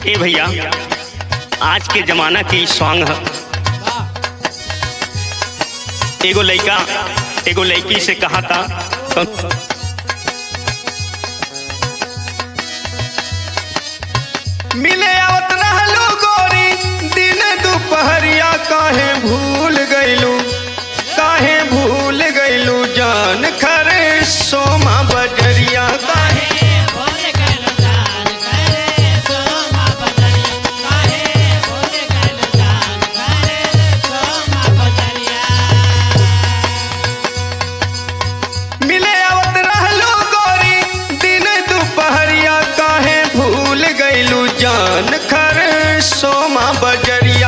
ए भैया, आज के जमाना की सॉन्ग है। एगो लड़का एगो लड़की से कहा था मिले आवत रहलू गोरी दिन दुपहरिया, काहे भूल गईलू जान खरे सोमा बजरिया। मिले आवत रहलू गोरी दिन दुपहरिया, काहे भूल गईलू जान खरे सोमा बजरिया।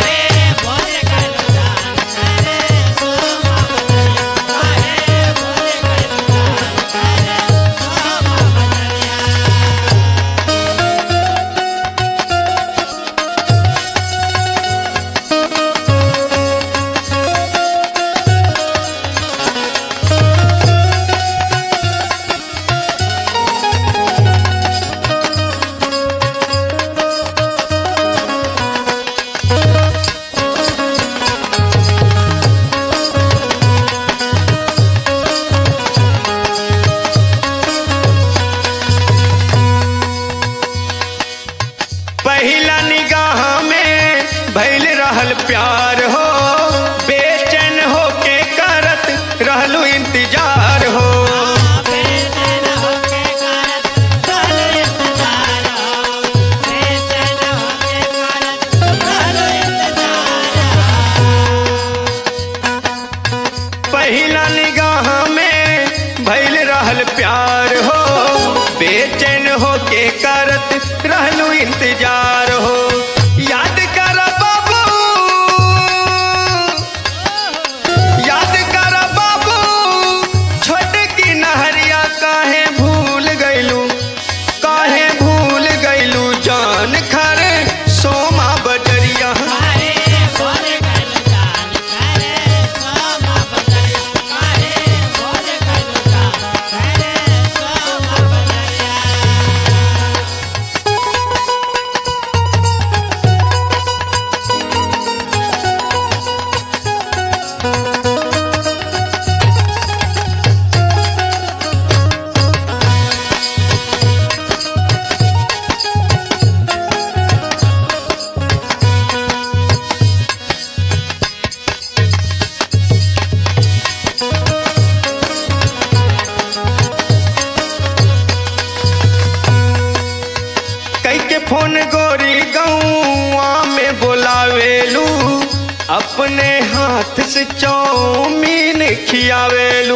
पहला निगाह में भइल रहल प्यार हो, बेचैन हो के करत रहलू इंतजार हो। पहला निगाह में भइल रहल प्यार हो, बेचैन हो के करत रहलू इंतजार हो। याद कर बाबू, याद कर बाबू, छोट की नहरिया, काहे भूल गईलू जान खरे सोमा बजरिया। फोन गोरी गौआ में बोलावेलू, अपने हाथ से चौमीन खियावेलू।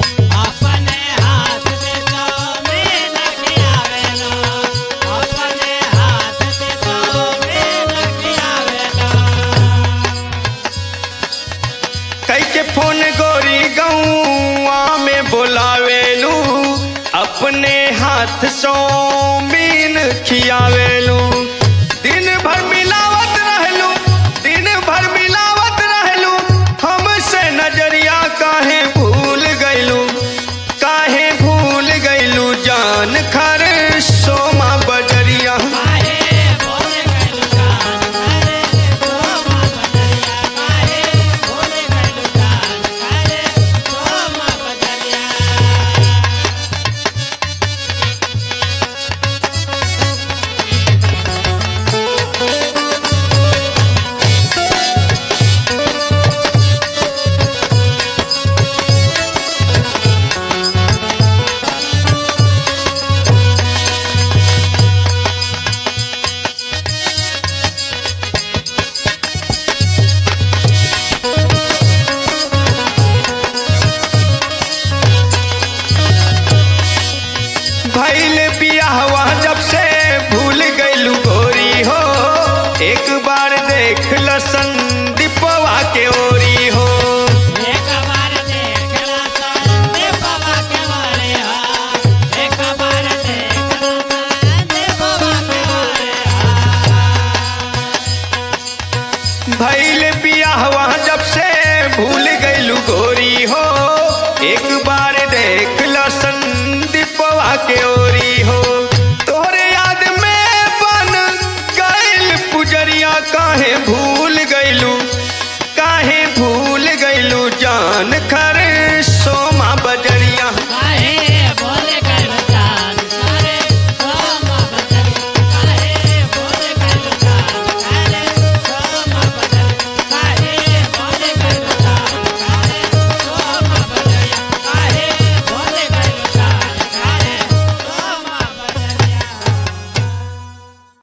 कई के फोन गोरी गौआ में बोलावेलू, अपने हाथ चौमीन खियावेलू। दिन भर मिलावत रहलू हमसे नजरिया, काहे भूल गईलू जान खरे सोमा बजरिया। भइल बियाहवा जब से